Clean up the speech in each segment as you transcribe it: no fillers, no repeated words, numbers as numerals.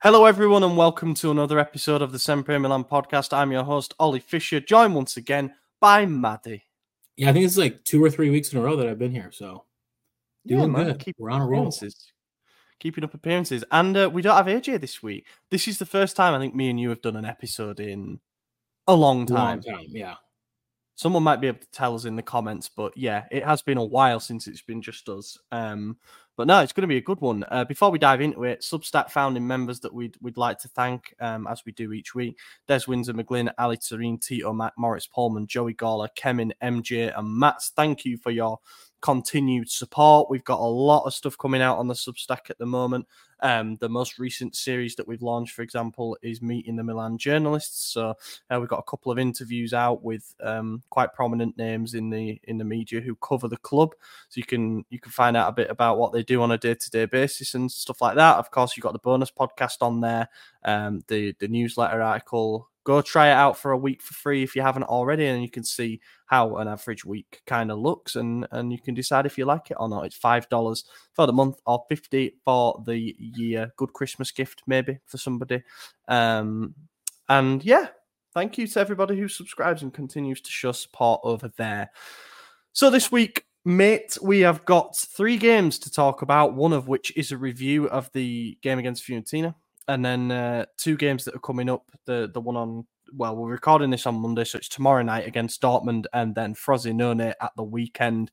Hello, everyone, and welcome to another episode of the Sempre Milan podcast. I'm your host, Ollie Fisher, joined once again by Maddie. Yeah, I think it's like 2 or 3 weeks in a row that I've been here, so doing good. We're on a roll. Keeping up appearances. And we don't have AJ this week. This is the first time I think me and you have done an episode in a long time. Yeah. Someone might be able to tell us in the comments, but yeah, it has been a while since it's been just us. But no, it's going to be a good one. Before we dive into it, Substack founding members that we'd like to thank, as we do each week: Des Windsor McGlynn, Ali Tareen, Tito, Matt, Morris Pullman, Joey Gawler, Kemin, MJ, and Matt. Thank you for your continued support. We've got a lot of stuff coming out on the Substack at the moment. The most recent series that we've launched, for example, is Meeting the Milan Journalists. So we've got a couple of interviews out with quite prominent names in the media who cover the club. So you can find out a bit about what they do on a day-to-day basis and stuff like that. Of course, you've got the bonus podcast on there, the newsletter article. Go try it out for a week for free if you haven't already, and you can see how an average week kind of looks, and you can decide if you like it or not. It's $5 for the month or $50 for the year. Good Christmas gift maybe for somebody. And yeah, thank you to everybody who subscribes and continues to show support over there. So this week, mate, we have got 3 games to talk about, one of which is a review of the game against Fiorentina. And then 2 games that are coming up. The one on, well, we're recording this on Monday, so it's tomorrow night against Dortmund, and then Frosinone at the weekend.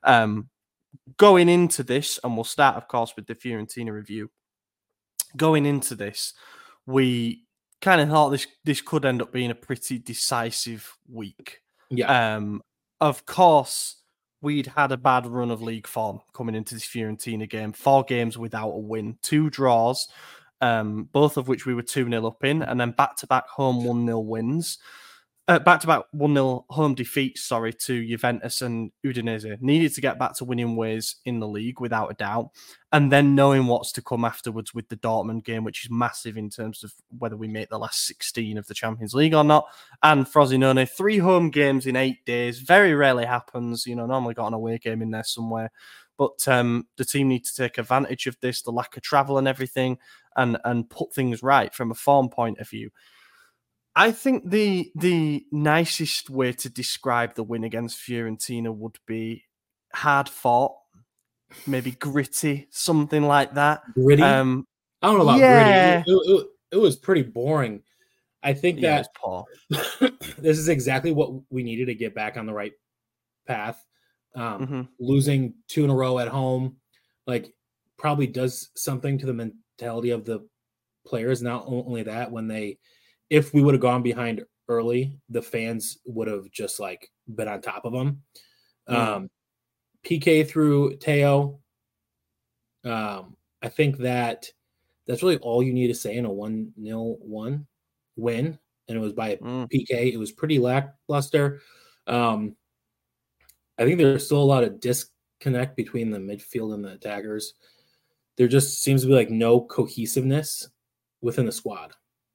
Going into this, and we'll start, of course, with the Fiorentina review. Going into this, we kind of thought this could end up being a pretty decisive week. Yeah. Of course, we'd had a bad run of league form coming into this Fiorentina game. 4 games without a win, 2 draws. Both of which we were 2-0 up in, and then back-to-back home 1-0 wins. Back-to-back 1-0 home defeats, to Juventus and Udinese. Needed to get back to winning ways in the league, without a doubt. And then knowing what's to come afterwards with the Dortmund game, which is massive in terms of whether we make the last 16 of the Champions League or not. And Frosinone, 3 home games in 8 days. Very rarely happens. Normally got an away game in there somewhere. But the team need to take advantage of this, the lack of travel and everything, and put things right from a form point of view. I think the nicest way to describe the win against Fiorentina would be hard fought, maybe gritty, something like that. Gritty? I don't know about gritty. It was pretty boring. I think that this is exactly what we needed to get back on the right path. Losing 2 in a row at home, probably does something to the mentality of the players. Not only that, if we would have gone behind early, the fans would have just been on top of them. PK through Teo. I think that's really all you need to say in a 1-0 win, and it was by PK. It was pretty lackluster. I think there's still a lot of disconnect between the midfield and the attackers. There just seems to be no cohesiveness within the squad.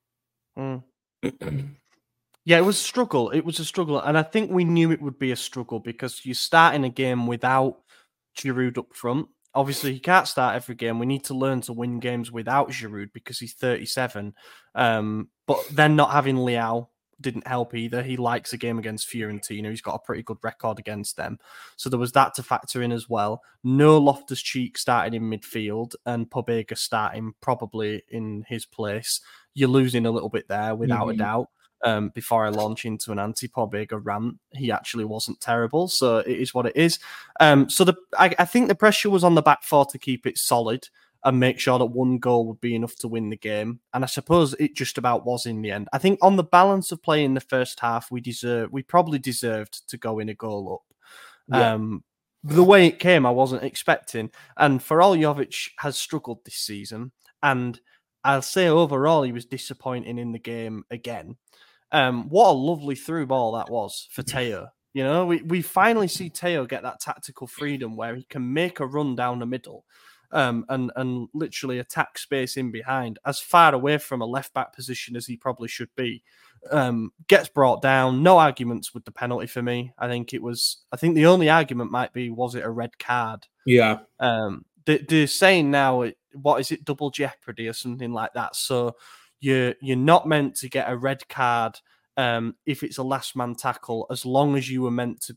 Yeah, it was a struggle. And I think we knew it would be a struggle because you start in a game without Giroud up front. Obviously, he can't start every game. We need to learn to win games without Giroud because he's 37. But then not having Leao didn't help either. He likes a game against Fiorentina. He's got a pretty good record against them. So there was that to factor in as well. No Loftus-Cheek starting in midfield and Pobega starting probably in his place. You're losing a little bit there without a doubt. Before I launch into an anti-Pobega rant, he actually wasn't terrible. So it is what it is. I think the pressure was on the back 4 to keep it solid and make sure that 1 goal would be enough to win the game. And I suppose it just about was in the end. I think on the balance of play in the first half, we probably deserved to go in a goal up. Yeah. The way it came, I wasn't expecting. And Faroljovic has struggled this season. And I'll say overall, he was disappointing in the game again. What a lovely through ball that was for Teo. We finally see Teo get that tactical freedom where he can make a run down the middle. And literally attack space in behind, as far away from a left-back position as he probably should be. Gets brought down. No arguments with the penalty for me. I think the only argument might be, was it a red card? Yeah. They're saying now what is it, double jeopardy or something like that. So you're not meant to get a red card if it's a last man tackle, as long as you're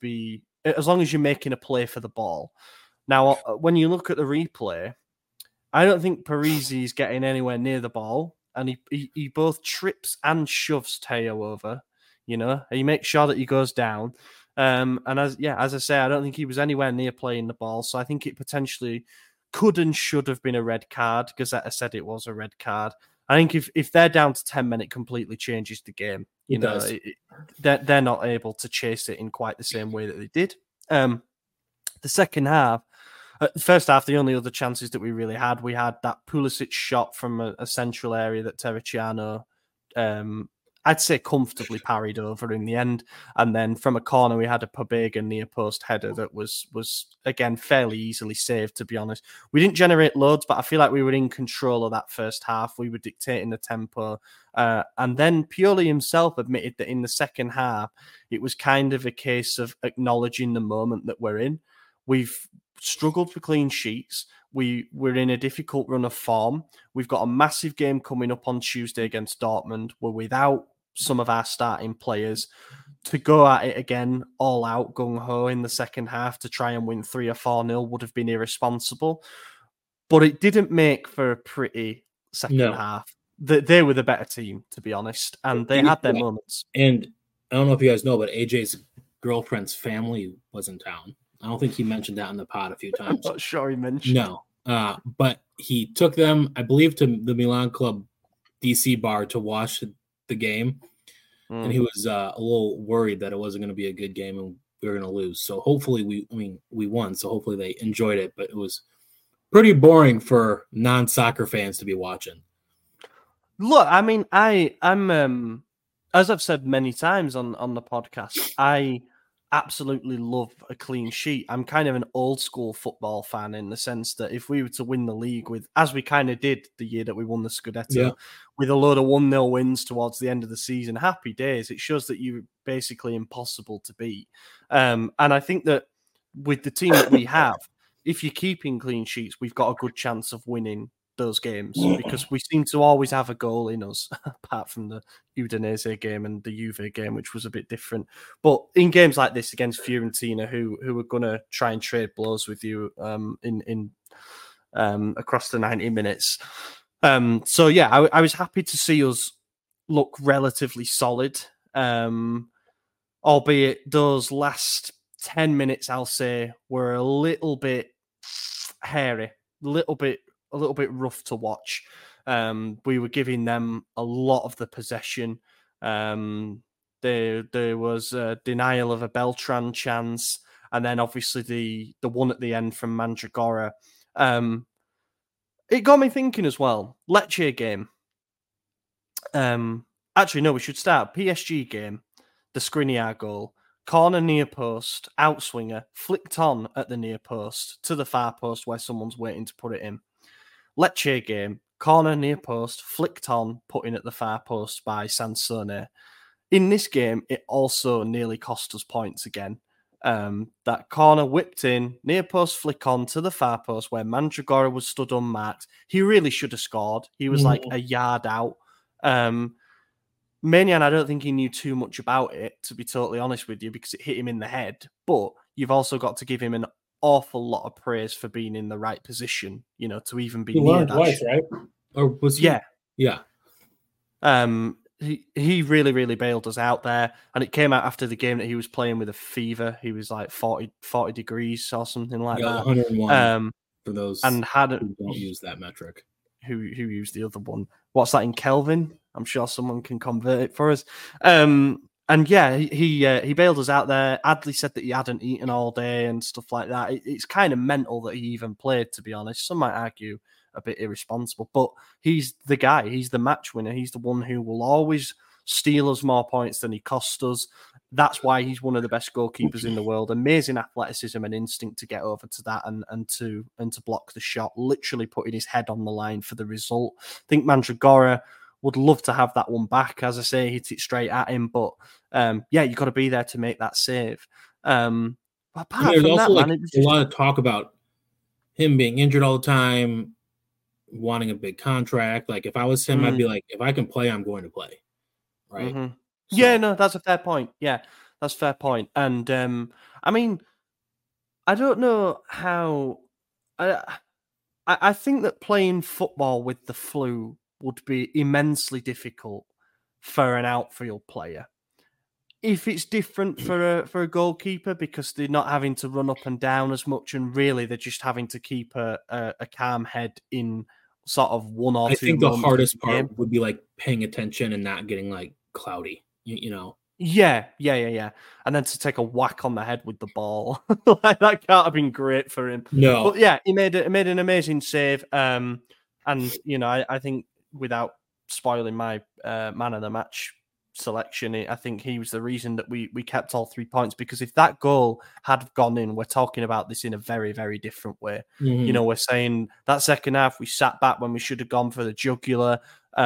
making a play for the ball. Now, when you look at the replay, I don't think Parisi is getting anywhere near the ball, and he both trips and shoves Teo over. He makes sure that he goes down. And as I say, I don't think he was anywhere near playing the ball, so I think it potentially could and should have been a red card. Gazetta said it was a red card. I think if they're down to 10 men, it completely changes the game. They're not able to chase it in quite the same way that they did. The second half, the first half, the only other chances that we really had, we had that Pulisic shot from a central area that Terracciano, I'd say, comfortably parried over in the end. And then from a corner, we had a Pobega near post header that was again fairly easily saved, to be honest. We didn't generate loads, but I feel like we were in control of that first half. We were dictating the tempo. And then Pioli himself admitted that in the second half, it was kind of a case of acknowledging the moment that we're in. We've struggled for clean sheets. We're in a difficult run of form. We've got a massive game coming up on Tuesday against Dortmund. We're without some of our starting players. To go at it again, all out, gung-ho in the second half to try and win 3 or 4-0 would have been irresponsible. But it didn't make for a pretty second half. They were the better team, to be honest, and they had their moments. And I don't know if you guys know, but AJ's girlfriend's family was in town. I don't think he mentioned that in the pod a few times. I'm not sure he mentioned. No, but he took them, I believe, to the Milan Club DC bar to watch the game, and he was a little worried that it wasn't going to be a good game and we were going to lose. So hopefully we won. So hopefully they enjoyed it, but it was pretty boring for non-soccer fans to be watching. Look, I mean, I'm as I've said many times on the podcast, I absolutely love a clean sheet. I'm kind of an old school football fan in the sense that if we were to win the league as we kind of did the year that we won the Scudetto, with a load of 1-0 wins towards the end of the season, happy days. It shows that you're basically impossible to beat. And I think that with the team that we have, if you're keeping clean sheets, we've got a good chance of winning those games because we seem to always have a goal in us, apart from the Udinese game and the Juve game, which was a bit different. But in games like this against Fiorentina, who are going to try and trade blows with you in across the 90 minutes. So yeah, I was happy to see us look relatively solid, albeit those last 10 minutes, I'll say, were a little bit hairy, a little bit rough to watch. We were giving them a lot of the possession. There was a denial of a Beltran chance, and then obviously the one at the end from Mandragora. It got me thinking as well. Lecce game. Actually, no, we should start. PSG game. The Skriniar goal. Corner near post, outswinger, flicked on at the near post to the far post where someone's waiting to put it in. Lecce game, corner near post, flicked on, put in at the far post by Sansone. In this game, it also nearly cost us points again. That corner whipped in, near post flick on to the far post where Mandragora was stood unmarked. He really should have scored. He was like a yard out. Maignan, I don't think he knew too much about it, to be totally honest with you, because it hit him in the head. But you've also got to give him an awful lot of praise for being in the right position, to even be near that. Twice, right? Or was he? Yeah. He really, really bailed us out there. And it came out after the game that he was playing with a fever. He was like 40 degrees or something like that. 101 for those and who don't use that metric. Who used the other one? What's that in Kelvin? I'm sure someone can convert it for us. And yeah, he bailed us out there. Adley said that he hadn't eaten all day and stuff like that. It's kind of mental that he even played, to be honest. Some might argue a bit irresponsible, but he's the guy. He's the match winner. He's the one who will always steal us more points than he cost us. That's why he's one of the best goalkeepers in the world. Amazing athleticism and instinct to get over to that and to block the shot, literally putting his head on the line for the result. I think Mandragora would love to have that one back. As I say, hit it straight at him, but you've got to be there to make that save. Apart from that, a lot of talk about him being injured all the time. wanting a big contract. Like if I was him, I'd be like, if I can play, I'm going to play. Right. Mm-hmm. So. Yeah, no, that's a fair point. Yeah, that's a fair point. And I mean, I don't know how. I think that playing football with the flu would be immensely difficult for an outfield player. If it's different for a goalkeeper because they're not having to run up and down as much, and really they're just having to keep a calm head in sort of one or two. I think the hardest part would be like paying attention and not getting like cloudy. You know. Yeah. And then to take a whack on the head with the ball, like that can't have been great for him. No, but yeah, he made an amazing save. And you know, I think without spoiling my man of the match selection, I think he was the reason that we kept all 3 points, because if that goal had gone in, we're talking about this in a very, very different way. Mm-hmm. You know, we're saying that second half we sat back when we should have gone for the jugular.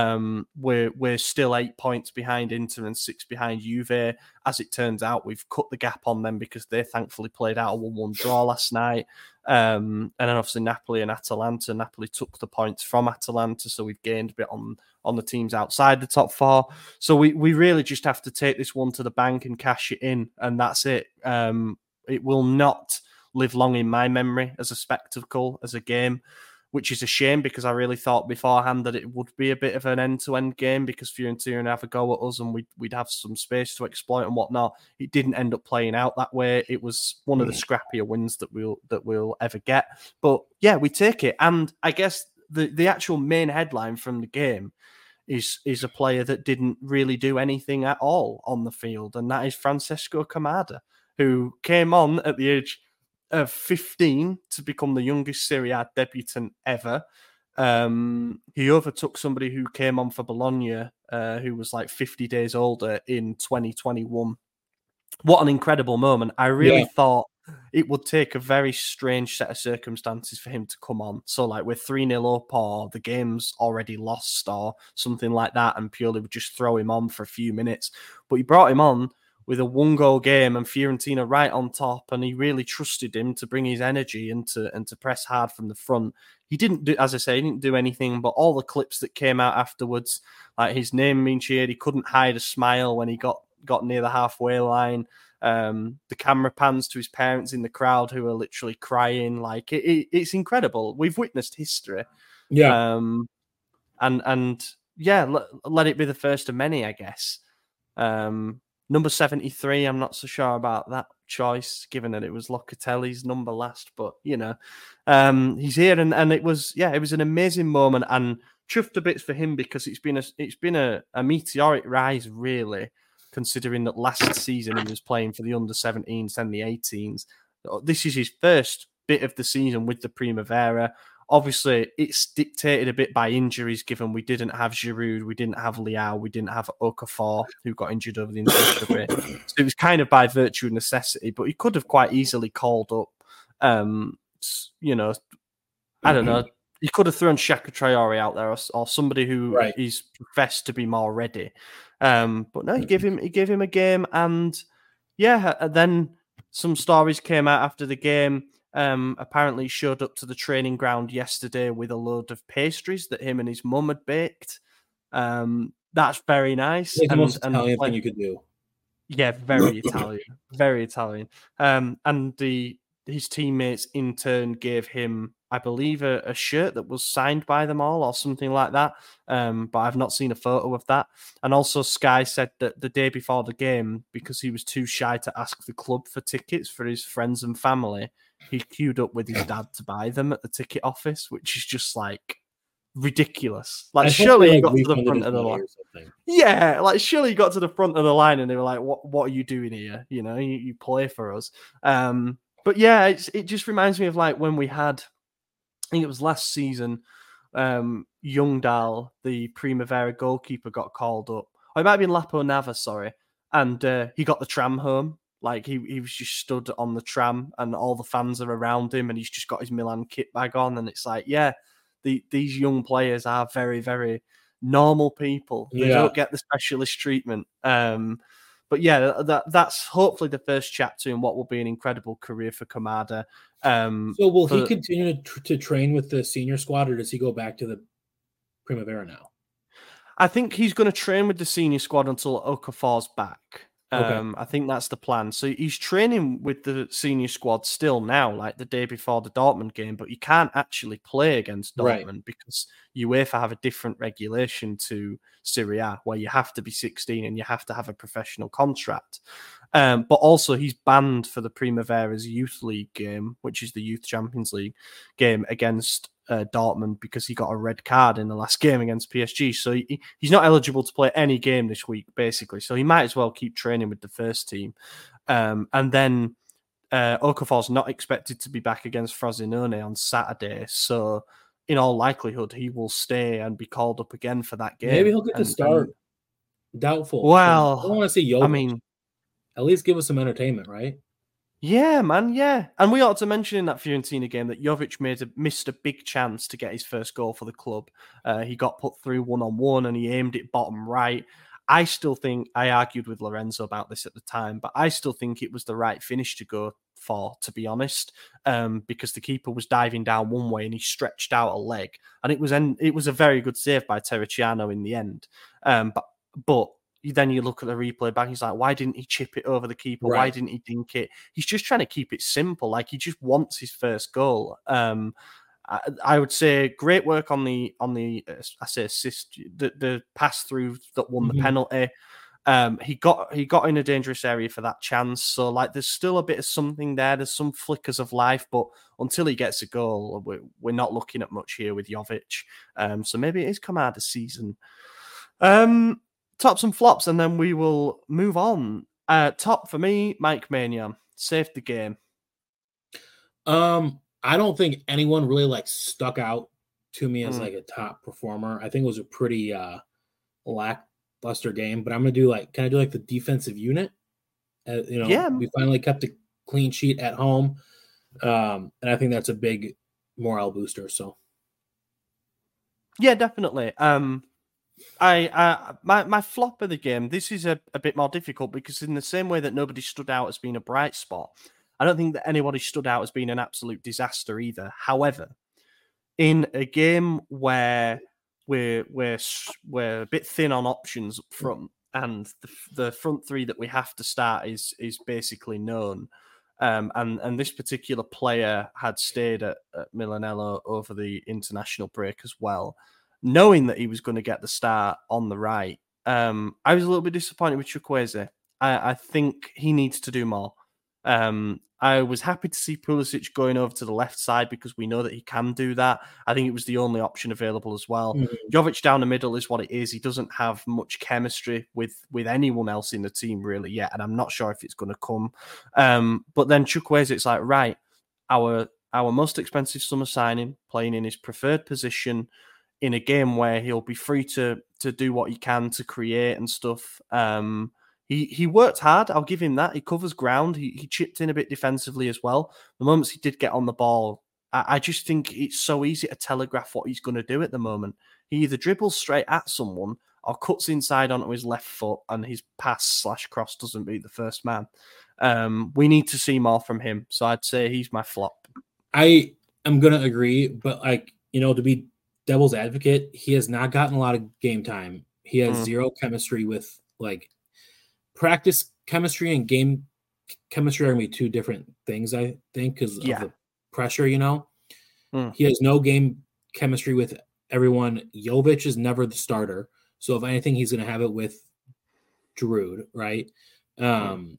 We're still 8 points behind Inter and 6 behind Juve. As it turns out, we've cut the gap on them because they thankfully played out a 1-1 draw last night. And then obviously Napoli and Atalanta. Napoli took the points from Atalanta, so we've gained a bit on the teams outside the top 4. So we really just have to take this one to the bank and cash it in, and that's it. It will not live long in my memory as a spectacle, as a game, which is a shame because I really thought beforehand that it would be a bit of an end-to-end game because Fiorentina would have a go at us and we'd have some space to exploit and whatnot. It didn't end up playing out that way. It was one of the scrappier wins that we'll ever get. But yeah, we take it. And I guess the actual main headline from the game is a player that didn't really do anything at all on the field, and that is Francesco Kamada, who came on at the age of 15 to become the youngest Serie A debutant ever. He overtook somebody who came on for Bologna, who was like 50 days older in 2021. What an incredible moment. I really thought it would take a very strange set of circumstances for him to come on. So like we're 3-0 up or the game's already lost or something like that, and Pioli would just throw him on for a few minutes. But he brought him on with a 1-goal game and Fiorentina right on top, and he really trusted him to bring his energy and to press hard from the front. He didn't do, as I say, he didn't do anything, but all the clips that came out afterwards, like his name being cheered, he couldn't hide a smile when he got near the halfway line. The camera pans to his parents in the crowd who are literally crying. Like it's incredible. We've witnessed history. Yeah. And yeah, let it be the first of many, I guess. Number 73, I'm not so sure about that choice, given that it was Locatelli's number last. But, you know, he's here, and it was an amazing moment, and chuffed a bit for him because it's been a meteoric rise, really, considering that last season he was playing for the under-17s and the 18s. This is his first bit of the season with the Primavera. Obviously, it's dictated a bit by injuries, given we didn't have Giroud, we didn't have Leao, we didn't have Okafor, who got injured over the international break. So it was kind of by virtue of necessity, but he could have quite easily called up, you know, I don't know, he could have thrown Shaka Traore out there or somebody who is professed to be more ready. But no, he gave him a game, and then some stories came out after the game. Apparently he showed up to the training ground yesterday with a load of pastries that him and his mum had baked. That's very nice. It's the most Italian thing you could do. Yeah, very Italian. Very Italian. And his teammates in turn gave him, I believe, a shirt that was signed by them all or something like that. But I've not seen a photo of that. And also Sky said that the day before the game, because he was too shy to ask the club for tickets for his friends and family, he queued up with his dad to buy them at the ticket office, which is just like ridiculous. Like, surely he got to the front of the line. Yeah, like surely he got to the front of the line and they were like, "What are you doing here? You know, you play for us." But yeah, it just reminds me of like when we had, I think it was last season, Youngdahl, the Primavera goalkeeper, got called up. Or it might have been Lapo Nava, sorry, and he got the tram home. Like he was just stood on the tram and all the fans are around him and he's just got his Milan kit bag on. And it's like, yeah, these young players are very, very normal people. They don't get the specialist treatment. But yeah, that's hopefully the first chapter in what will be an incredible career for Kamada. So will he continue to train with the senior squad, or does he go back to the Primavera now? I think he's going to train with the senior squad until Okafor's back. Okay. I think that's the plan. So he's training with the senior squad still now, like the day before the Dortmund game, but you can't actually play against Dortmund because UEFA have a different regulation to Serie A, where you have to be 16 and you have to have a professional contract. But also he's banned for the Primavera's Youth League game, which is the Youth Champions League game against Dortmund, because he got a red card in the last game against PSG. So he's not eligible to play any game this week, basically. So he might as well keep training with the first team. And then Okafor's not expected to be back against Frosinone on Saturday. So in all likelihood, he will stay and be called up again for that game. Maybe he'll get to start. Doubtful. Well, I don't want to see Jovic. I mean, at least give us some entertainment, right? Yeah, man, yeah. And we ought to mention in that Fiorentina game that Jovic missed a big chance to get his first goal for the club. He got put through one-on-one and he aimed it bottom right. I still think, I argued with Lorenzo about this at the time, but I still think it was the right finish to go for, to be honest, because the keeper was diving down one way and he stretched out a leg. And it was a very good save by Terracciano in the end. But then you look at the replay back, he's like, why didn't he chip it over the keeper? Right. Why didn't he dink it? He's just trying to keep it simple. Like, he just wants his first goal. I would say great work on the I say assist, the pass through that won the penalty. He got in a dangerous area for that chance. So like, there's still a bit of something there. There's some flickers of life, but until he gets a goal, we're not looking at much here with Jovic. So maybe it is Kamada's season. Tops and flops, and then we will move on. Top for me, Mike Maignan saved the game. I don't think anyone really stuck out to me as a top performer. I think it was a pretty lackluster game. But I'm gonna do can I do the defensive unit? We finally kept a clean sheet at home, and I think that's a big morale booster. So, yeah, definitely. My flop of the game, this is a bit more difficult because in the same way that nobody stood out as being a bright spot, I don't think that anybody stood out as being an absolute disaster either. However, in a game where we're a bit thin on options up front, and the front three that we have to start is basically known, and this particular player had stayed at Milanello over the international break as well, knowing that he was going to get the start on the right. I was a little bit disappointed with Chukwueze. I think he needs to do more. I was happy to see Pulisic going over to the left side because we know that he can do that. I think it was the only option available as well. Jovic down the middle is what it is. He doesn't have much chemistry with anyone else in the team really yet, and I'm not sure if it's going to come. But then Chukwueze, it's like, right, our most expensive summer signing, playing in his preferred position in a game where he'll be free to do what he can to create and stuff. He worked hard. I'll give him that. He covers ground. He chipped in a bit defensively as well. The moments he did get on the ball, I just think it's so easy to telegraph what he's going to do at the moment. He either dribbles straight at someone or cuts inside onto his left foot and his pass/cross doesn't beat the first man. We need to see more from him. So I'd say he's my flop. I am going to agree, but to be devil's advocate, he has not gotten a lot of game time. He has zero chemistry with practice chemistry and game chemistry are going to be two different things, I think, because of the pressure, He has no game chemistry with everyone. Jovic is never the starter. So if anything, he's going to have it with Giroud, right? Who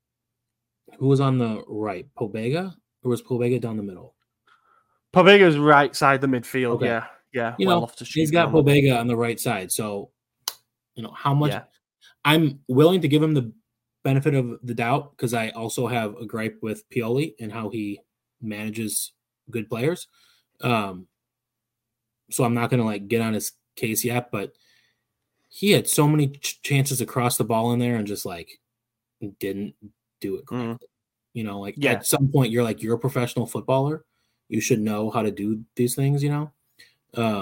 was on the right? Pobega? Or was Pobega down the middle? Pobega's right side the midfield, okay. Yeah. He's got Pobega on the right side. So, how much... Yeah. I'm willing to give him the benefit of the doubt because I also have a gripe with Pioli and how he manages good players. So I'm not going to get on his case yet, but he had so many chances across the ball in there and just didn't do it correctly. At some point you're a professional footballer. You should know how to do these things,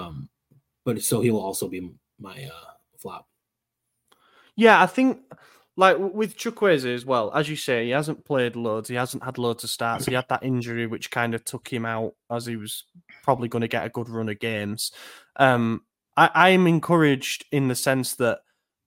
but so he will also be my flop. Yeah, I think like with Chukwueze as well, as you say, he hasn't played loads. He hasn't had loads of starts. He had that injury which kind of took him out as he was probably going to get a good run of games. I'm encouraged in the sense that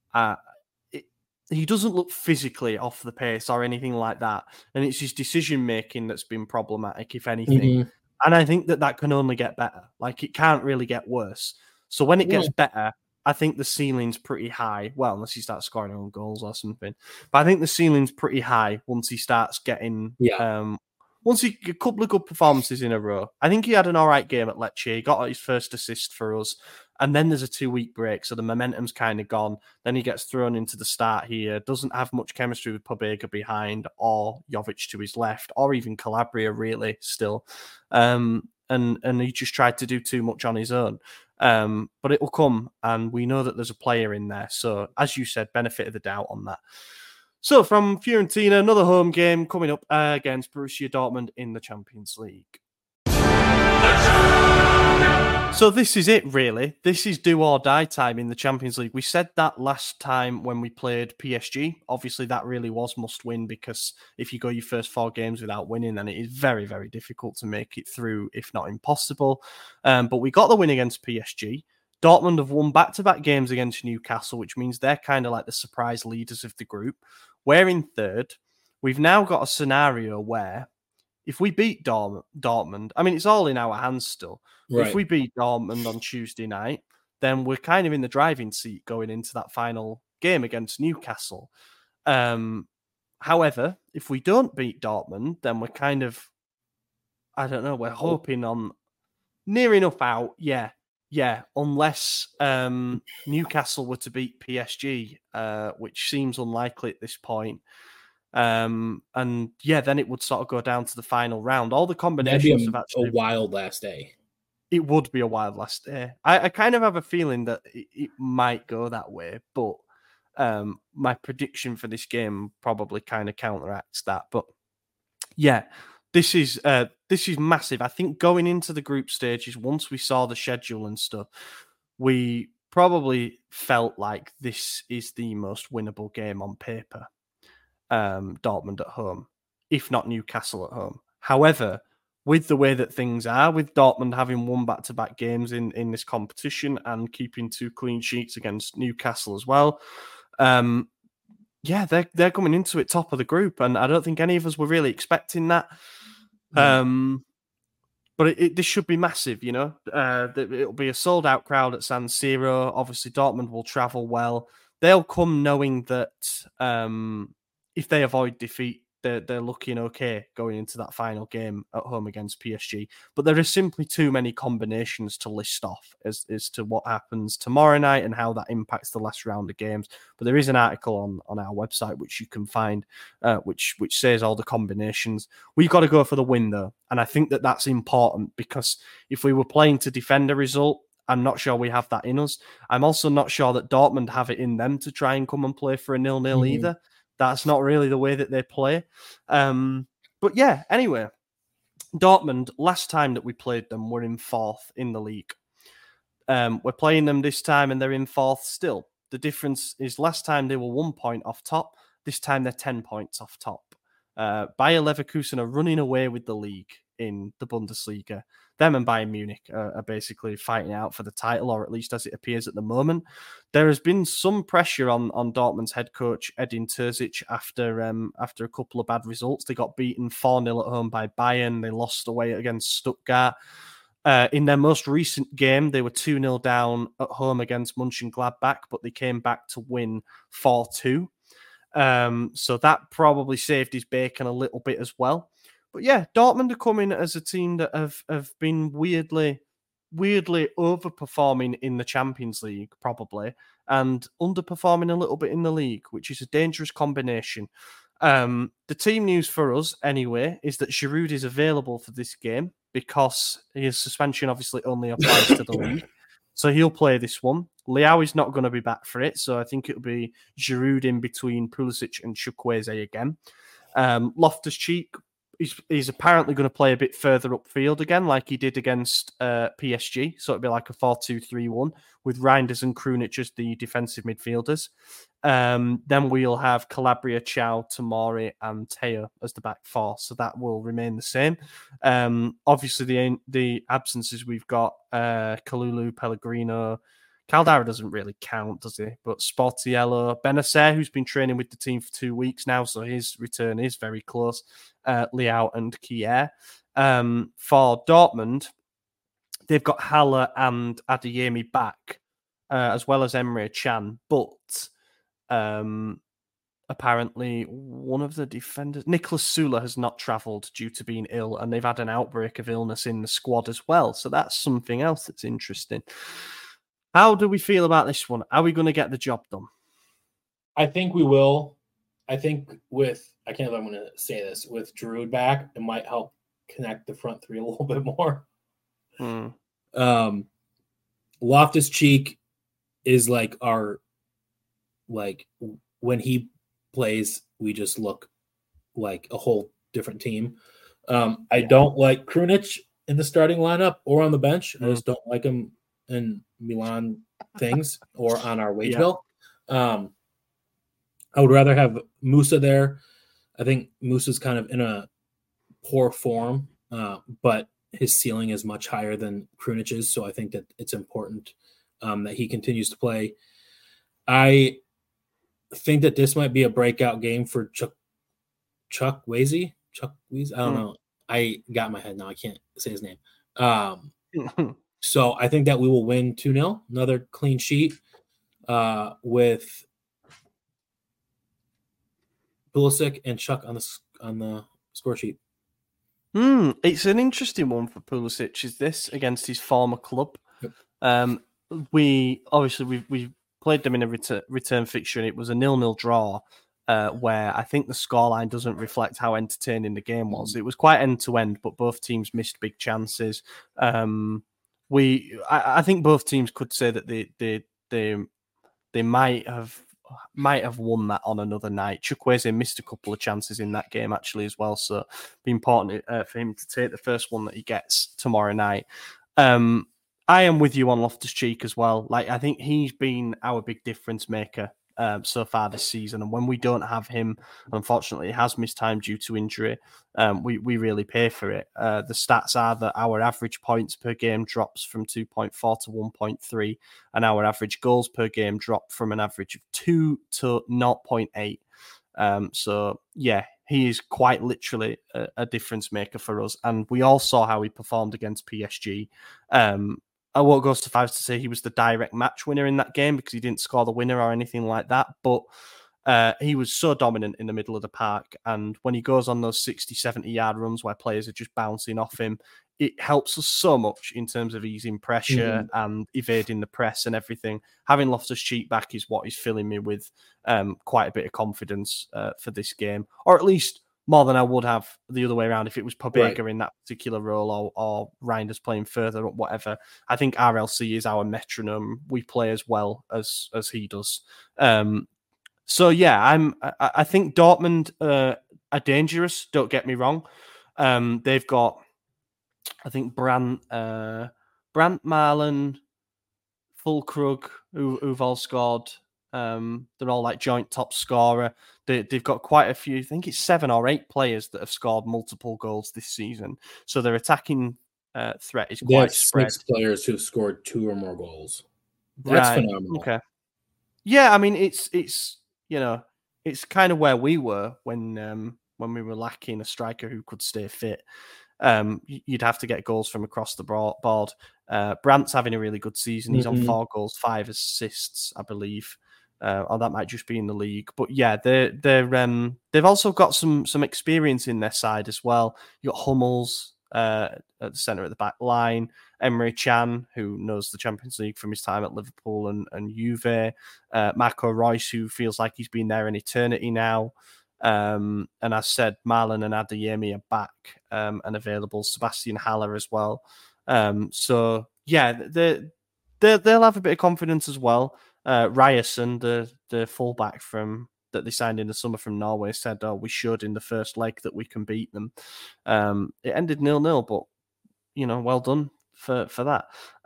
he doesn't look physically off the pace or anything like that. And it's his decision making that's been problematic, if anything. Mm-hmm. And I think that can only get better. Like, it can't really get worse. So when it gets better, I think the ceiling's pretty high. Well, unless he starts scoring own goals or something. But I think the ceiling's pretty high once he starts getting... a couple of good performances in a row. I think he had an all right game at Lecce. He got his first assist for us. And then there's a 2-week break, so the momentum's kind of gone. Then he gets thrown into the start here. Doesn't have much chemistry with Pobega behind, or Jovic to his left, or even Calabria, really, still. And he just tried to do too much on his own. But it will come, and we know that there's a player in there. So, as you said, benefit of the doubt on that. So, from Fiorentina, another home game coming up against Borussia Dortmund in the Champions League. So this is it, really. This is do or die time in the Champions League. We said that last time when we played PSG. Obviously, that really was must win, because if you go your first 4 games without winning, then it is very, very difficult to make it through, if not impossible. But we got the win against PSG. Dortmund have won back-to-back games against Newcastle, which means they're kind of like the surprise leaders of the group. We're in third. We've now got a scenario where if we beat Dortmund, I mean, it's all in our hands still. Right. If we beat Dortmund on Tuesday night, then we're kind of in the driving seat going into that final game against Newcastle. However, if we don't beat Dortmund, then we're kind of, I don't know, we're hoping on near enough out. Yeah, unless Newcastle were to beat PSG, which seems unlikely at this point. And yeah, then it would sort of go down to the final round. All the combinations of actually a wild last day. It would be a wild last day. I kind of have a feeling that it might go that way, but my prediction for this game probably kind of counteracts that. But yeah, this is massive. I think going into the group stages, once we saw the schedule and stuff, we probably felt like this is the most winnable game on paper. Dortmund at home, if not Newcastle at home. However, with the way that things are, with Dortmund having won back-to-back games in this competition and keeping 2 clean sheets against Newcastle as well, they're coming into it top of the group, and I don't think any of us were really expecting that. But this should be massive, you know. It'll be a sold-out crowd at San Siro. Obviously, Dortmund will travel well. They'll come knowing that if they avoid defeat, they're looking okay going into that final game at home against PSG. But there are simply too many combinations to list off as to what happens tomorrow night and how that impacts the last round of games. But there is an article on our website which you can find, which says all the combinations. We've got to go for the win, though. And I think that's important, because if we were playing to defend a result, I'm not sure we have that in us. I'm also not sure that Dortmund have it in them to try and come and play for a 0-0 either. That's not really the way that they play. But yeah, anyway, Dortmund, last time that we played them, were in 4th in the league. We're playing them this time and they're in 4th still. The difference is last time they were 1 point off top. This time they're 10 points off top. Bayer Leverkusen are running away with the league in the Bundesliga. Them and Bayern Munich are basically fighting out for the title, or at least as it appears at the moment. There has been some pressure on Dortmund's head coach, Edin Terzic, after a couple of bad results. They got beaten 4-0 at home by Bayern. They lost away against Stuttgart. In their most recent game, they were 2-0 down at home against Mönchengladbach, but they came back to win 4-2. So that probably saved his bacon a little bit as well. But yeah, Dortmund are coming as a team that have been weirdly overperforming in the Champions League, probably, and underperforming a little bit in the league, which is a dangerous combination. The team news for us, anyway, is that Giroud is available for this game because his suspension obviously only applies to the league. So he'll play this one. Leao is not going to be back for it, so I think it'll be Giroud in between Pulisic and Chukwueze again. Loftus-Cheek, he's apparently going to play a bit further upfield again, like he did against PSG. So it'll be like a 4-2-3-1 with Reinders and Krunic as the defensive midfielders. Then we'll have Calabria, Chow, Tomori, and Teo as the back four. So that will remain the same. Obviously, the absences we've got Kalulu, Pellegrino. Caldara doesn't really count, does he? But Sportiello, Benacer, who's been training with the team for 2 weeks now, so his return is very close. Leao and Kier. For Dortmund, they've got Haller and Adeyemi back, as well as Emre Can. But apparently, one of the defenders, Nicholas Sula, has not travelled due to being ill, and they've had an outbreak of illness in the squad as well. So that's something else that's interesting. How do we feel about this one? Are we going to get the job done? I think we will. I think I can't believe I'm going to say this, with Giroud back, it might help connect the front three a little bit more. Loftus-Cheek is like when he plays, we just look like a whole different team. I don't like Krunic in the starting lineup or on the bench. I just don't like him in Milan things or on our wage bill. I would rather have Musa there. I think Musa's kind of in a poor form, but his ceiling is much higher than Krunic's, so I think that it's important that he continues to play. I think that this might be a breakout game for Chuck Weezy. I don't know. I got in my head now. I can't say his name. So I think that we will win 2-0, another clean sheet with Pulisic and Chuck on the score sheet. It's an interesting one for Pulisic. Is this against his former club? Yep. We've played them in a return fixture, and it was a 0-0 draw. Where I think the scoreline doesn't reflect how entertaining the game was. It was quite end to end, but both teams missed big chances. I think both teams could say that they might have won that on another night. Chukwueze missed a couple of chances in that game actually as well, so it'd be important for him to take the first one that he gets tomorrow night. I am with you on Loftus-Cheek as well. Like, I think he's been our big difference maker so far this season, and when we don't have him, unfortunately, he has missed time due to injury. We really pay for it. The stats are that our average points per game drops from 2.4 to 1.3, and our average goals per game drop from an average of 2 to 0.8. So yeah, he is quite literally a difference maker for us, and we all saw how he performed against PSG. I won't go so far as to say he was the direct match winner in that game because he didn't score the winner or anything like that. But he was so dominant in the middle of the park. And when he goes on those 60, 70-yard runs where players are just bouncing off him, it helps us so much in terms of easing pressure and evading the press and everything. Having Loftus-Cheek back is what is filling me with quite a bit of confidence for this game, or at least more than I would have the other way around if it was Pobega in that particular role or Reinders playing further or whatever. I think RLC is our metronome. We play as well as he does. So yeah, I think Dortmund are dangerous. Don't get me wrong. They've got, I think, Brandt, Marlon, Füllkrug, who've all scored. They're all like joint top scorer. They've got quite a few. I think it's 7 or 8 players that have scored multiple goals this season. So their attacking threat is quite spread. 6 players who've scored 2 or more goals. That's phenomenal. Okay. Yeah, I mean it's it's kind of where we were when we were lacking a striker who could stay fit. You'd have to get goals from across the board. Brandt's having a really good season. He's on 4 goals, 5 assists, I believe. Or that might just be in the league. But yeah, they've also got some experience in their side as well. You got Hummels at the centre of the back line, Emre Can, who knows the Champions League from his time at Liverpool and Juve, Marco Reus, who feels like he's been there an eternity now. And as said, Marlon and Adeyemi are back and available. Sebastian Haller as well. So yeah, they'll have a bit of confidence as well. Ryerson, the fullback from that they signed in the summer from Norway said, "Oh, we showed in the first leg that we can beat them." It ended 0-0, but well done for that.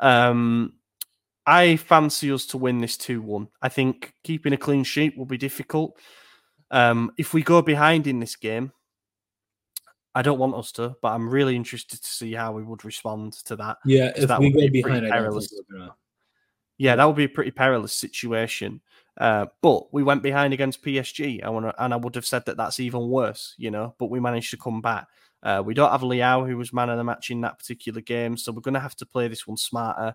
I fancy us to win this 2-1. I think keeping a clean sheet will be difficult. If we go behind in this game, I don't want us to, but I'm really interested to see how we would respond to that. Yeah, if we go behind, I don't think we're gonna. Yeah, that would be a pretty perilous situation. But we went behind against PSG, and I would have said that that's even worse, but we managed to come back. We don't have Leao, who was man of the match in that particular game, so we're going to have to play this one smarter.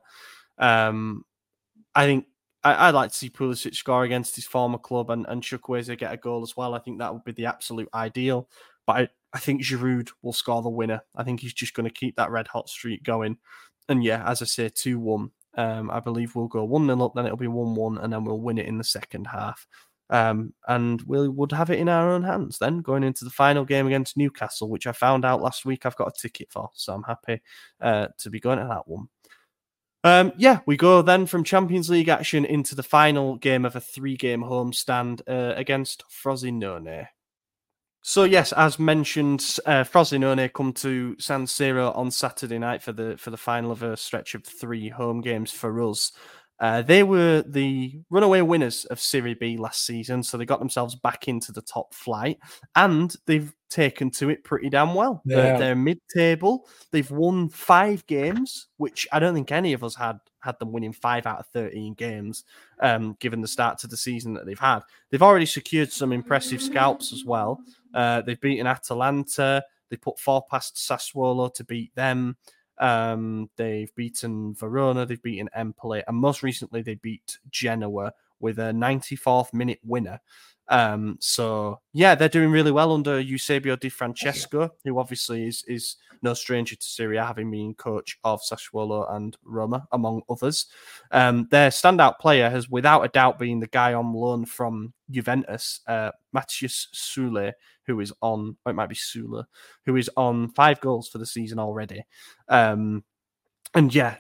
I think I'd like to see Pulisic score against his former club and Chukwueze get a goal as well. I think that would be the absolute ideal. But I think Giroud will score the winner. I think he's just going to keep that red hot streak going. And yeah, as I say, 2-1. I believe we'll go 1-0 up, then it'll be 1-1, and then we'll win it in the second half. And we would have it in our own hands then, going into the final game against Newcastle, which I found out last week I've got a ticket for. So I'm happy to be going to that one. We go then from Champions League action into the final game of a 3-game homestand against Frosinone. So yes, as mentioned, Frosinone come to San Siro on Saturday night for the final of a stretch of 3 home games for us. They were the runaway winners of Serie B last season, so they got themselves back into the top flight, and they've taken to it pretty damn well. Yeah. They're mid-table. They've won 5 games, which I don't think any of us had them winning 5 out of 13 games, given the start to the season that they've had. They've already secured some impressive scalps as well. They've beaten Atalanta. They put 4 past Sassuolo to beat them. They've beaten Verona, they've beaten Empoli, and most recently they beat Genoa with a 94th minute winner. So yeah, they're doing really well under Eusebio Di Francesco, who obviously is no stranger to Serie A, having been coach of Sassuolo and Roma, among others. Their standout player has without a doubt been the guy on loan from Juventus, Matthias Sule, who is on, or it might be Sula, who is on 5 goals for the season already. And yeah,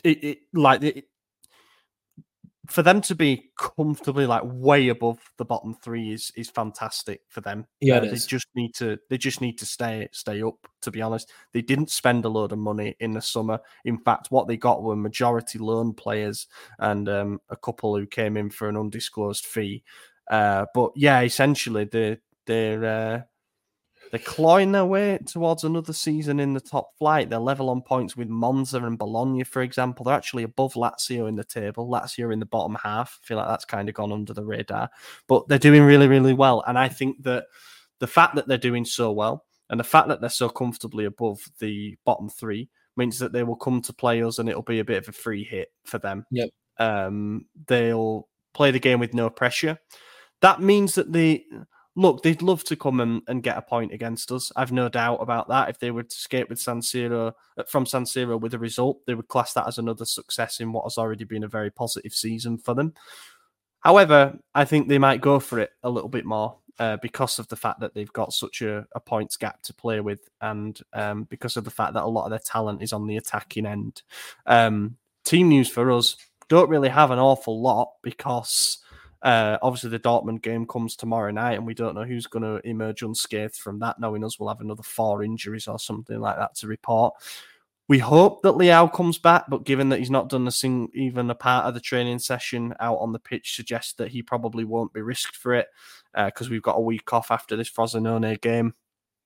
for them to be comfortably way above the bottom 3 is fantastic for them. Yeah, they just need to stay up. To be honest, they didn't spend a load of money in the summer. In fact, what they got were majority loan players and a couple who came in for an undisclosed fee. But yeah, essentially they're clawing their way towards another season in the top flight. They're level on points with Monza and Bologna, for example. They're actually above Lazio in the table. Lazio in the bottom half. I feel like that's kind of gone under the radar. But they're doing really, really well. And I think that the fact that they're doing so well and the fact that they're so comfortably above the bottom 3 means that they will come to play us and it'll be a bit of a free hit for them. Yep. They'll play the game with no pressure. That means that they'd love to come and get a point against us. I've no doubt about that. If they were to escape with from San Siro with a result, they would class that as another success in what has already been a very positive season for them. However, I think they might go for it a little bit more because of the fact that they've got such a points gap to play with, and because of the fact that a lot of their talent is on the attacking end. Team news for us, don't really have an awful lot because obviously the Dortmund game comes tomorrow night and we don't know who's going to emerge unscathed from that. Knowing us, we'll have another 4 injuries or something like that to report. We hope that Leao comes back, but given that he's not done even a part of the training session out on the pitch, suggests that he probably won't be risked for it because we've got a week off after this Frosinone game.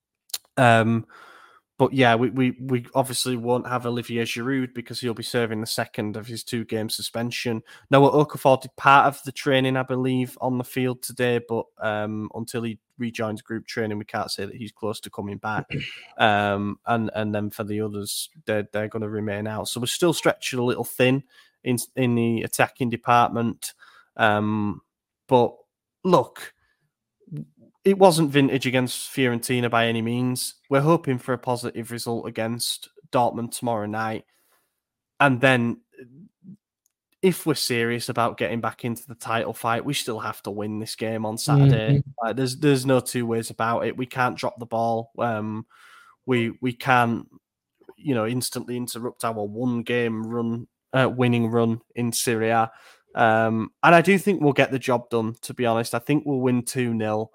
But yeah, we obviously won't have Olivier Giroud because he'll be serving the second of his 2-game suspension. Noah Okafor did part of the training, I believe, on the field today, but until he rejoins group training, we can't say that he's close to coming back. And then for the others, they're going to remain out. So we're still stretched a little thin in the attacking department. But look, it wasn't vintage against Fiorentina by any means. We're hoping for a positive result against Dortmund tomorrow night. And then if we're serious about getting back into the title fight, we still have to win this game on Saturday. Mm-hmm. There's no 2 ways about it. We can't drop the ball. We can't, instantly interrupt our 1-game run, winning run in Serie A. And I do think we'll get the job done, to be honest. I think we'll win 2-0.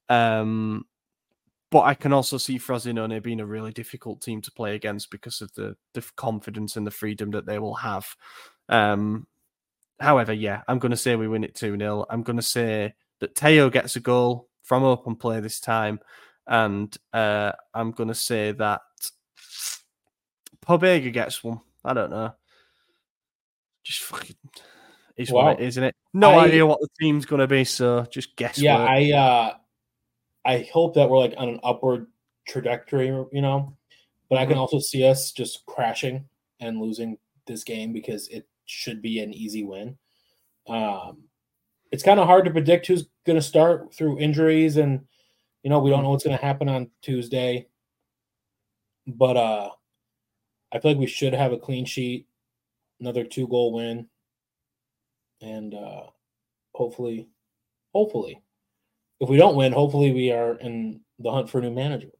But I can also see Frosinone being a really difficult team to play against because of the confidence and the freedom that they will have. However, yeah, I'm going to say we win it 2-0. I'm going to say that Teo gets a goal from open play this time. And I'm going to say that Pobega gets one. I don't know. Just fucking is what it is, isn't it? No idea what the team's going to be, so just guess. Yeah, I hope that we're like on an upward trajectory, but I can also see us just crashing and losing this game because it should be an easy win. It's kind of hard to predict who's going to start through injuries, and we don't know what's going to happen on Tuesday. But I feel like we should have a clean sheet, another 2-goal win, and hopefully, if we don't win, hopefully we are in the hunt for a new manager.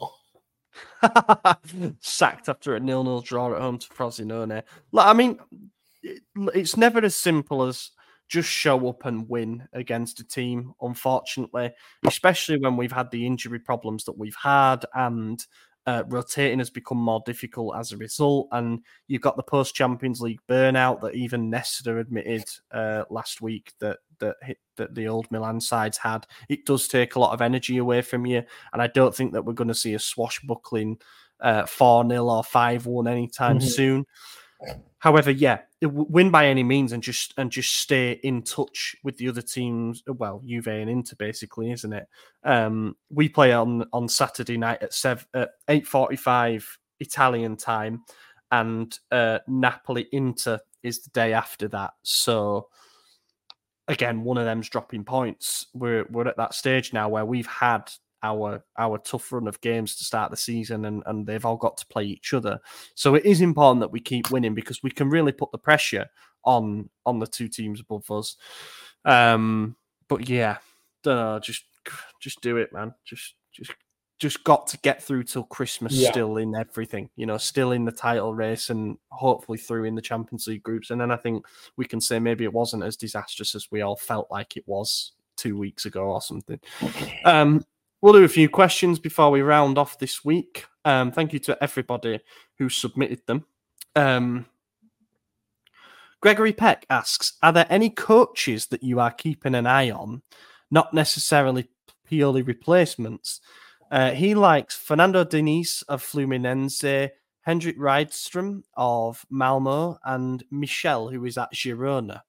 Sacked after a 0-0 draw at home to Frosinone. I mean, it's never as simple as just show up and win against a team, unfortunately, especially when we've had the injury problems that we've had and rotating has become more difficult as a result. And you've got the post-Champions League burnout that even Nesta admitted last week that the old Milan sides had. It does take a lot of energy away from you. And I don't think that we're going to see a swashbuckling 4-0 or 5-1 anytime soon. However, yeah, win by any means and just stay in touch with the other teams. Well, Juve and Inter, basically, isn't it? We play on Saturday night at 8:45 Italian time, and Napoli Inter is the day after that. So again, one of them's dropping points. We're at that stage now where we've had our tough run of games to start the season, and they've all got to play each other. So it is important that we keep winning because we can really put the pressure on the two teams above us. But yeah, don't know, just do it, man. Just got to get through till Christmas, still in everything, still in the title race and hopefully through in the Champions League groups. And then I think we can say maybe it wasn't as disastrous as we all felt like it was 2 weeks ago or something. We'll do a few questions before we round off this week. Thank you to everybody who submitted them. Gregory Peck asks, are there any coaches that you are keeping an eye on, not necessarily purely replacements? He likes Fernando Diniz of Fluminense, Hendrik Rydström of Malmo, and Michel, who is at Girona.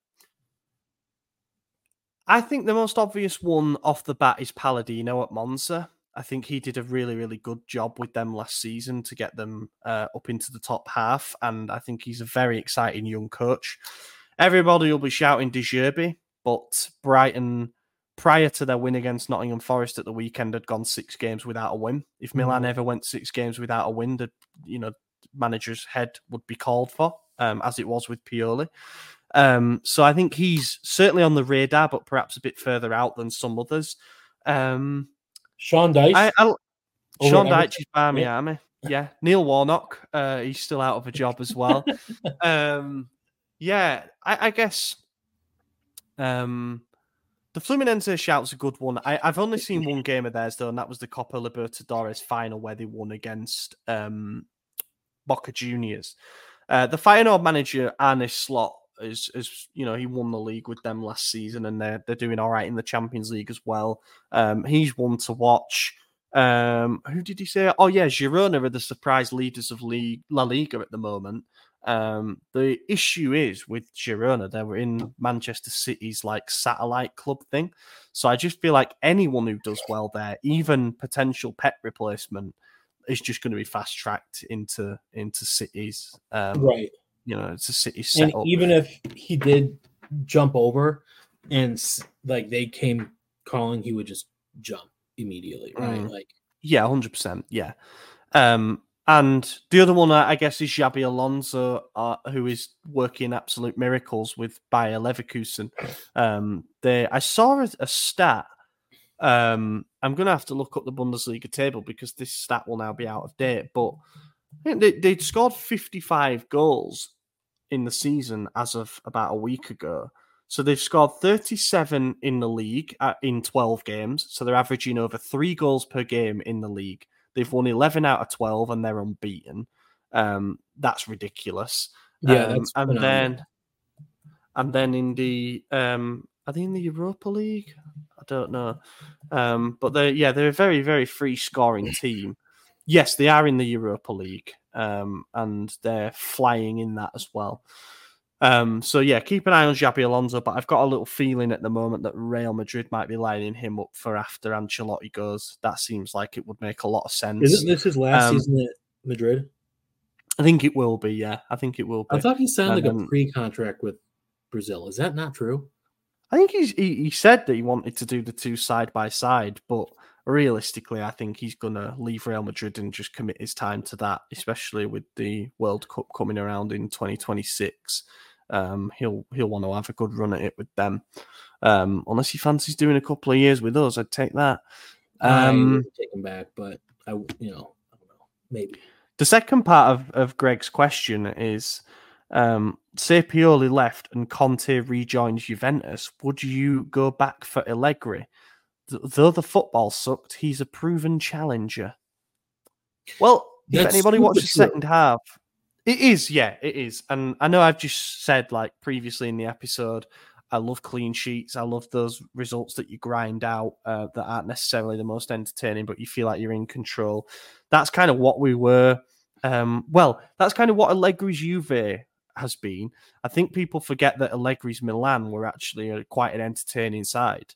I think the most obvious one off the bat is Palladino at Monza. I think he did a really, really good job with them last season to get them up into the top half, and I think he's a very exciting young coach. Everybody will be shouting De Zerbi, but Brighton, prior to their win against Nottingham Forest at the weekend, had gone 6 games without a win. If Milan ever went 6 games without a win, the manager's head would be called for, as it was with Pioli. So I think he's certainly on the radar, but perhaps a bit further out than some others. Sean Dyche. Sean Dyche is by Miami. Yeah. Neil Warnock. He's still out of a job as well. I guess the Fluminense shout's a good one. I've only seen one game of theirs, though, and that was the Copa Libertadores final where they won against Boca Juniors. The Feyenoord manager, Arne Slot, is he won the league with them last season, and they're doing all right in the Champions League as well. He's one to watch. Who did he say? Oh yeah, Girona are the surprise leaders of La Liga at the moment. The issue is with Girona, they were in Manchester City's like satellite club thing. So I just feel like anyone who does well there, even potential Pep replacement, is just going to be fast tracked into City's right. It's a City setup. And even if he did jump over and like they came calling, he would just jump immediately, right? 100%. Yeah. And the other one, I guess, is Xabi Alonso, who is working absolute miracles with Bayer Leverkusen. I saw a stat. I'm going to have to look up the Bundesliga table because this stat will now be out of date. But I think they'd scored 55 goals in the season as of about a week ago. So they've scored 37 in the league in 12 games. So they're averaging over 3 goals per game in the league. They've won 11 out of 12 and they're unbeaten. That's ridiculous. Yeah, that's and then in the are they in the Europa League? I don't know. But they're a very, very free scoring team. Yes, they are in the Europa League. And they're flying in that as well. So yeah, keep an eye on Xabi Alonso, but I've got a little feeling at the moment that Real Madrid might be lining him up for after Ancelotti goes. That seems like it would make a lot of sense. Isn't this his last season at Madrid? I think it will be, yeah. I think it will be. I thought he signed like a pre-contract with Brazil. Is that not true? I think he said that he wanted to do the two side by side, but realistically, I think he's going to leave Real Madrid and just commit his time to that, especially with the World Cup coming around in 2026. He'll want to have a good run at it with them. Unless he fancies doing a couple of years with us, I'd take that. I would take him back, but I don't know, maybe. The second part of Greg's question is, say Pioli left and Conte rejoins Juventus, would you go back for Allegri? Though the football sucked, he's a proven challenger. Well, if anybody watched the second half, it is, yeah, it is. And I know I've just said, like previously in the episode, I love clean sheets. I love those results that you grind out that aren't necessarily the most entertaining, but you feel like you're in control. That's kind of what we were. That's kind of what Allegri's Juve has been. I think people forget that Allegri's Milan were actually quite an entertaining side.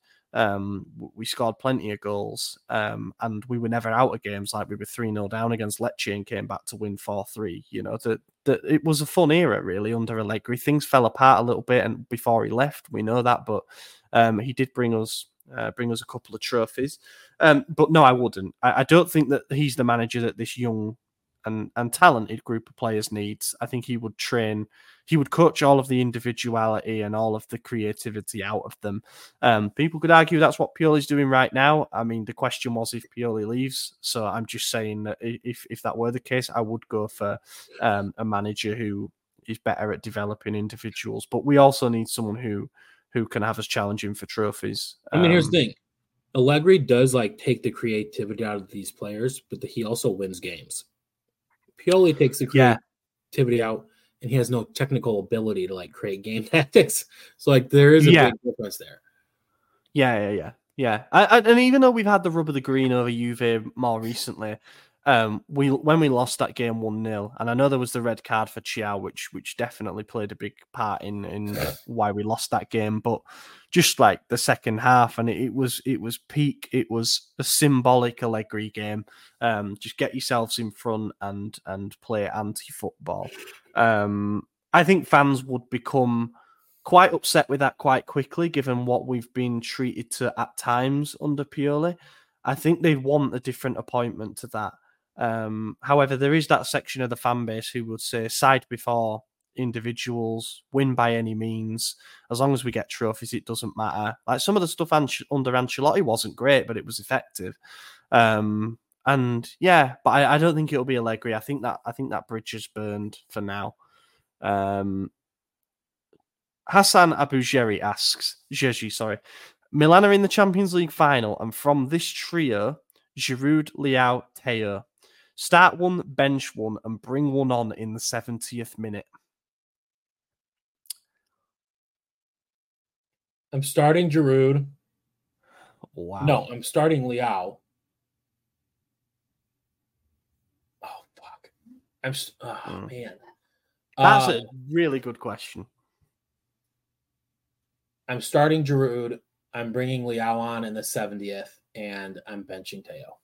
We scored plenty of goals, and we were never out of games. Like we were 3-0 down against Lecce and came back to win 4-3. You know, it was a fun era really under Allegri. Things fell apart a little bit, and before he left, we know that. But he did bring us a couple of trophies. But no, I wouldn't. I don't think that he's the manager that this young and talented group of players needs. I think he would coach all of the individuality and all of the creativity out of them. People could argue that's what Pioli's doing right now. I mean, the question was if Pioli leaves. So I'm just saying that if that were the case, I would go for a manager who is better at developing individuals. But we also need someone who can have us challenging for trophies. I mean, here's the thing. Allegri does like take the creativity out of these players, but he also wins games. Pioli takes the creativity out, and he has no technical ability to like create game tactics. So like there is a big difference there. Yeah. And even though we've had the rub of the green over Juve more recently, when we lost that game 1-0, and I know there was the red card for Thiaw, which definitely played a big part in why we lost that game. But just like the second half, and it was peak. It was a symbolic Allegri game. Just get yourselves in front and play anti-football. I think fans would become quite upset with that quite quickly, given what we've been treated to at times under Pioli. I think they'd want a different appointment to that. However, there is that section of the fan base who would say side before individuals, win by any means. As long as we get trophies, it doesn't matter. Like some of the stuff under Ancelotti wasn't great, but it was effective. But I don't think it'll be Allegri. I think that bridge is burned for now. Hassan Abujeri asks, Milan are in the Champions League final, and from this trio, Giroud, Leao, Teo, start one, bench one, and bring one on in the 70th minute. I'm starting Giroud. Wow. No, I'm starting Leao. Oh, fuck. Man. That's a really good question. I'm starting Giroud. I'm bringing Leao on in the 70th, and I'm benching Teo.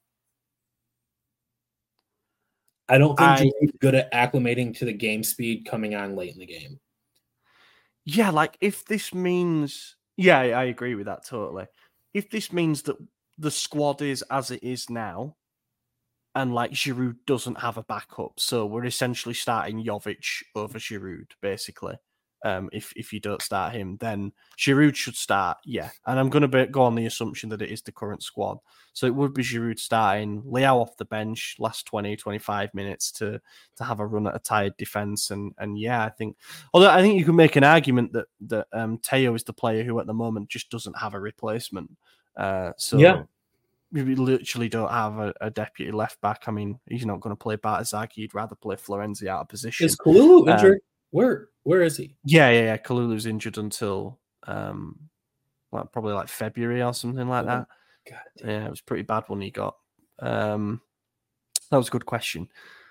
I don't think Giroud's good at acclimating to the game speed coming on late in the game. Yeah, like if this means... Yeah, I agree with that totally. If this means that the squad is as it is now, and like Giroud doesn't have a backup, so we're essentially starting Jovic over Giroud, basically. If you don't start him, then Giroud should start. Yeah, and I'm going to go on the assumption that it is the current squad. So it would be Giroud starting, Leao off the bench, last 20, 25 minutes to have a run at a tired defence. And yeah, I think you can make an argument that Teo is the player who at the moment just doesn't have a replacement. So we literally don't have a deputy left back. I mean, he's not going to play Bartazaki. He'd rather play Florenzi out of position. Is Kalulu injured? Where is he? Yeah. Kalulu's injured until probably like February or something like that. God. Yeah, it was pretty bad when he got. That was a good question.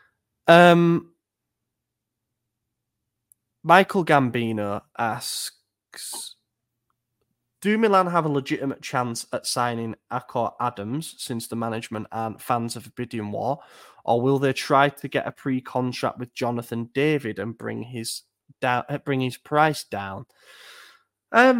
Michael Gambino asks, do Milan have a legitimate chance at signing Akor Adams since the management aren't fans of a bidding war, or will they try to get a pre-contract with Jonathan David and bring his price down? I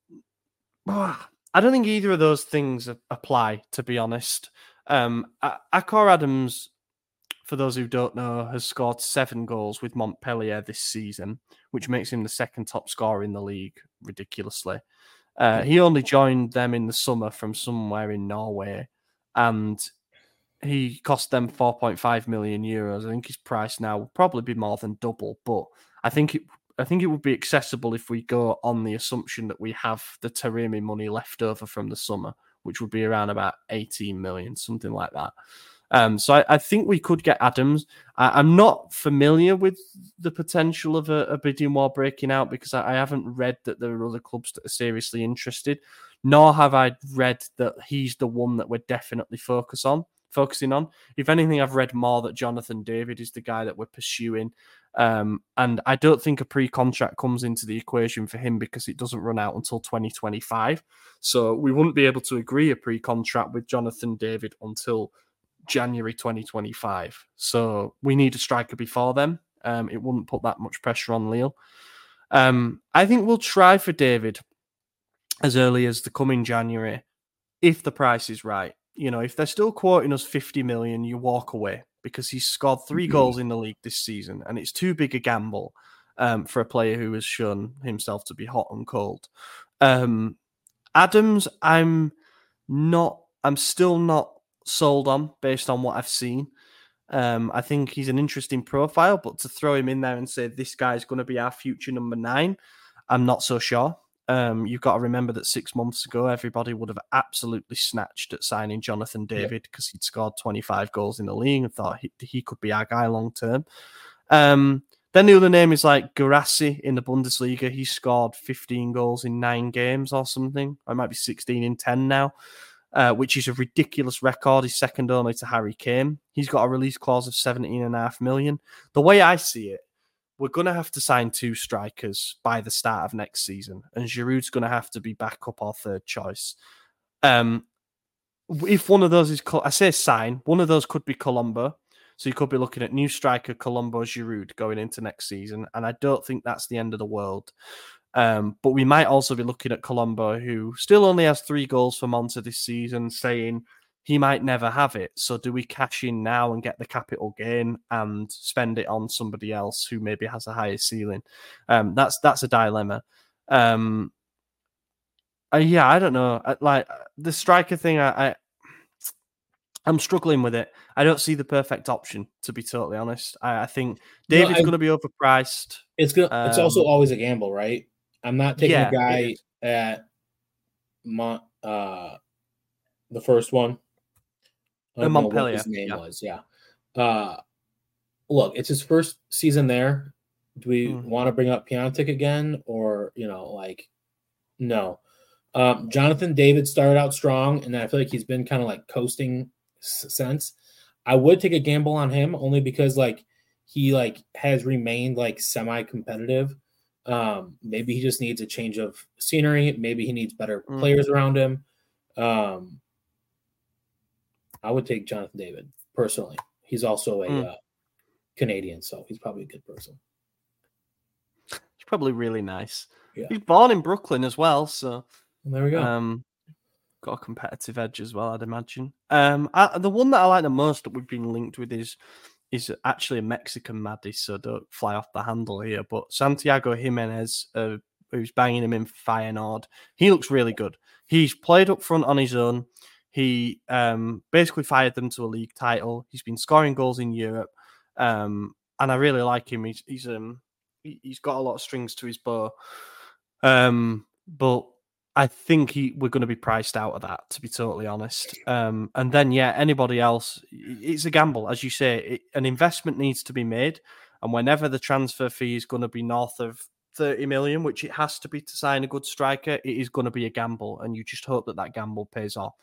don't think either of those things apply, to be honest. Akor Adams, for those who don't know, has scored 7 goals with Montpellier this season, which makes him the second top scorer in the league, ridiculously. He only joined them in the summer from somewhere in Norway, and he cost them 4.5 million euros. I think his price now will probably be more than double, but I think it would be accessible if we go on the assumption that we have the Taremi money left over from the summer, which would be around about 18 million, something like that. So I think we could get Adams. I'm not familiar with the potential of a bidding war breaking out because I haven't read that there are other clubs that are seriously interested, nor have I read that he's the one that we're definitely focusing on. If anything, I've read more that Jonathan David is the guy that we're pursuing. And I don't think a pre-contract comes into the equation for him because it doesn't run out until 2025. So we wouldn't be able to agree a pre-contract with Jonathan David until January 2025. So we need a striker before then. It wouldn't put that much pressure on Lille. I think we'll try for David as early as the coming January if the price is right. You know, if they're still quoting us 50 million, you walk away because he's scored 3 goals in the league this season, and it's too big a gamble for a player who has shown himself to be hot and cold. Adams, I'm still not sold on based on what I've seen. I think he's an interesting profile, but to throw him in there and say this guy's going to be our future number 9, I'm not so sure. You've got to remember that 6 months ago, everybody would have absolutely snatched at signing Jonathan David because he'd scored 25 goals in the league and thought he could be our guy long term. Then the other name is like Guirassy in the Bundesliga. He scored 15 goals in 9 games or something. Or it might be 16 in 10 now. Which is a ridiculous record. He's second only to Harry Kane. He's got a release clause of 17.5 million. The way I see it, we're going to have to sign 2 strikers by the start of next season, and Giroud's going to have to be backup or third choice. If one of those is, one of those could be Colombo. So you could be looking at new striker Colombo Giroud going into next season, and I don't think that's the end of the world. But we might also be looking at Colombo, who still only has 3 goals for Monza this season, saying he might never have it. So do we cash in now and get the capital gain and spend it on somebody else who maybe has a higher ceiling? That's a dilemma. I don't know. Like the striker thing, I'm struggling with it. I don't see the perfect option, to be totally honest. I think David's going to be overpriced. It's also always a gamble, right? I'm not taking a guy at the first one. Montpellier. What his name was. Look, it's his first season there. Do we want to bring up Piontek again? Or, no. Jonathan David started out strong, and I feel like he's been kind of like coasting since. I would take a gamble on him only because he has remained semi-competitive. Maybe he just needs a change of scenery. Maybe he needs better players around him. I would take Jonathan David personally. He's also a Canadian, so he's probably a good person. He's probably really nice. Yeah. He's born in Brooklyn as well, so there we go. Got a competitive edge as well, I'd imagine. The one that I like the most that we've been linked with is is actually a Mexican Maddie, so don't fly off the handle here. But Santiago Jimenez, who's banging him in Feyenoord, he looks really good. He's played up front on his own. He basically fired them to a league title. He's been scoring goals in Europe, and I really like him. He's got a lot of strings to his bow, but I think we're going to be priced out of that, to be totally honest. And then, anybody else, it's a gamble. As you say, an investment needs to be made. And whenever the transfer fee is going to be north of 30 million, which it has to be to sign a good striker, it is going to be a gamble. And you just hope that gamble pays off.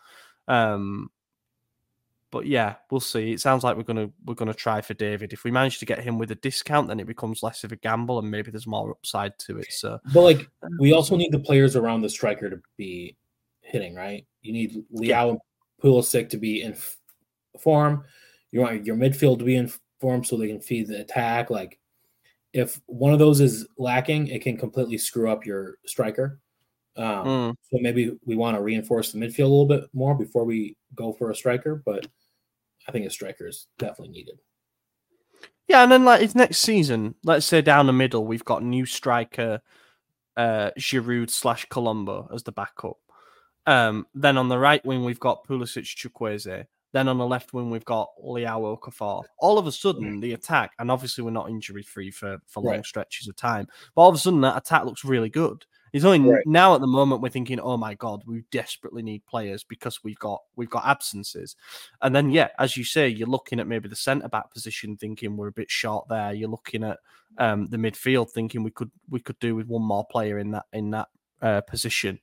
But yeah, we'll see. It sounds like we're gonna try for David. If we manage to get him with a discount, then it becomes less of a gamble, and maybe there's more upside to it. So, but we also need the players around the striker to be hitting, right? You need Leao and Pulisic to be in form. You want your midfield to be in form so they can feed the attack. Like, if one of those is lacking, it can completely screw up your striker. So maybe we want to reinforce the midfield a little bit more before we go for a striker, but I think a striker is definitely needed. Yeah, and then it's next season, let's say down the middle, we've got new striker Giroud / Colombo as the backup. Then on the right wing, we've got Pulisic, Chukwueze. Then on the left wing, we've got Leao Okafor. All of a sudden, the attack, and obviously we're not injury-free for long stretches of time, but all of a sudden that attack looks really good. It's only now at the moment we're thinking, oh my God, we desperately need players because we've got absences. And then, as you say, you're looking at maybe the centre-back position thinking we're a bit short there. You're looking at the midfield thinking we could do with one more player in that position.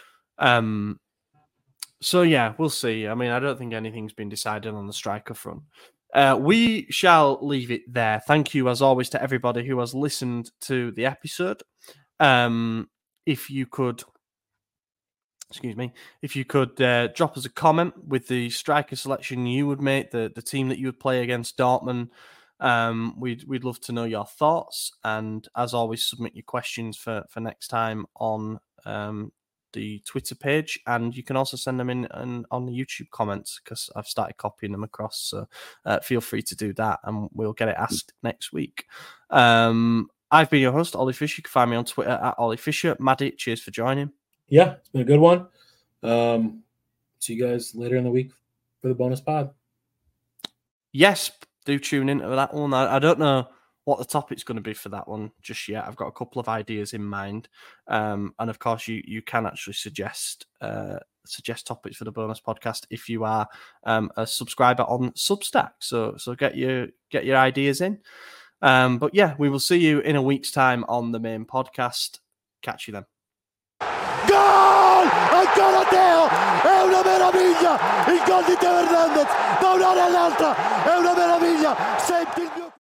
So, we'll see. I mean, I don't think anything's been decided on the striker front. We shall leave it there. Thank you, as always, to everybody who has listened to the episode. If you could drop us a comment with the striker selection you would make, the team that you would play against Dortmund. We'd love to know your thoughts. And as always, submit your questions for next time on the Twitter page, and you can also send them in on the YouTube comments because I've started copying them across. So feel free to do that, and we'll get it asked next week. I've been your host, Ollie Fisher. You can find me on Twitter at Ollie Fisher. Maddie, cheers for joining. Yeah, it's been a good one. See you guys later in the week for the bonus pod. Yes, do tune into that one. I don't know what the topic's going to be for that one just yet. I've got a couple of ideas in mind. And of course, you can actually suggest topics for the bonus podcast if you are a subscriber on Substack. So get your ideas in. But we will see you in a week's time on the main podcast. Catch you then. Gol! Ancora Teo! È una meraviglia! Il gol di Teo Hernandez da un'area all'altra! È una meraviglia! Senti il mio...